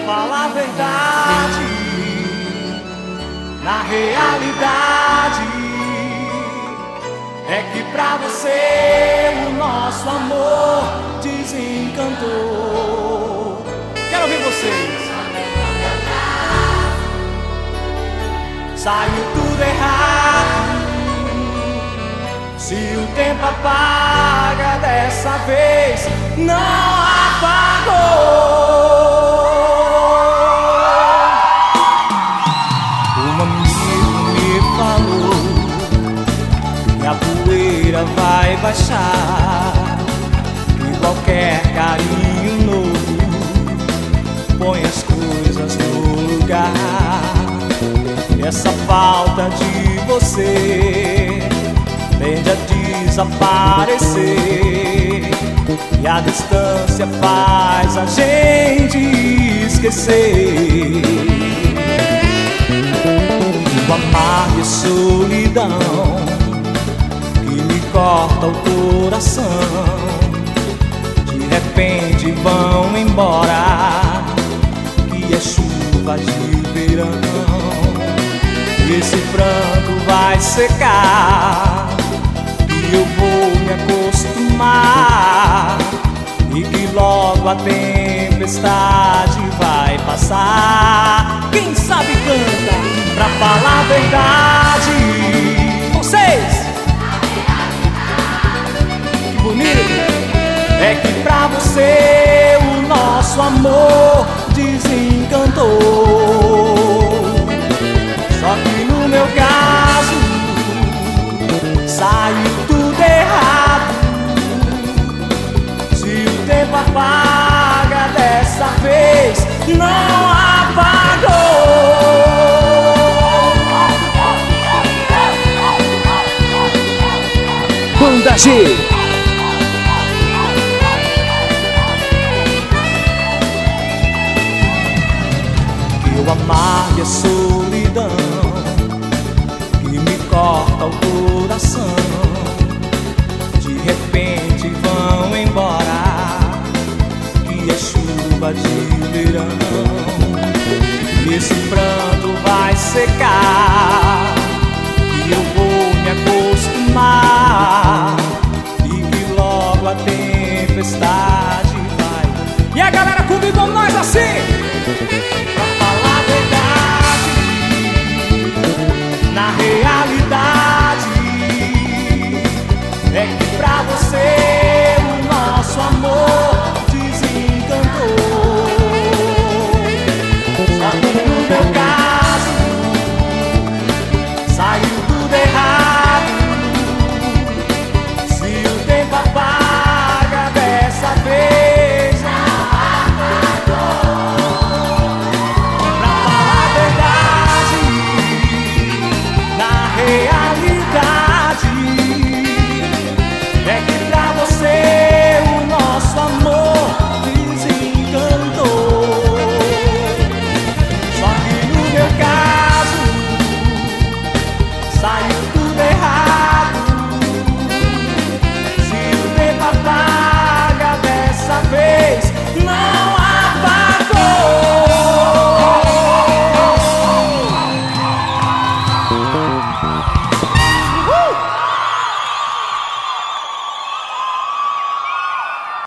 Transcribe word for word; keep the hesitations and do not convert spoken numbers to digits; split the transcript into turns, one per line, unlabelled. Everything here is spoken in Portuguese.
falar a verdade, na realidade é que pra você o nosso amor desencantou. Quero ouvir vocês. Saiu tudo errado. Se o tempo apaga, dessa vez não apagou. Um amigo me falou que a poeira vai baixar, que qualquer carinho novo põe as coisas no lugar. E essa falta de você tende a desaparecer, e a distância faz a gente esquecer o amargo e solidão que me corta o coração. De repente vão embora, que é chuva de verão. E esse pranto vai secar, e eu vou me acostumar, e que logo a tempestade vai passar. Quem sabe canta pra falar a verdade. Vocês! Que bonito! É que pra você o nosso amor desencantou. Só que no meu caso saiu tudo errado. Se o tempo apaga, dessa vez não apagou.
Banda G.
Eu amargo a solidão que me corta o coração.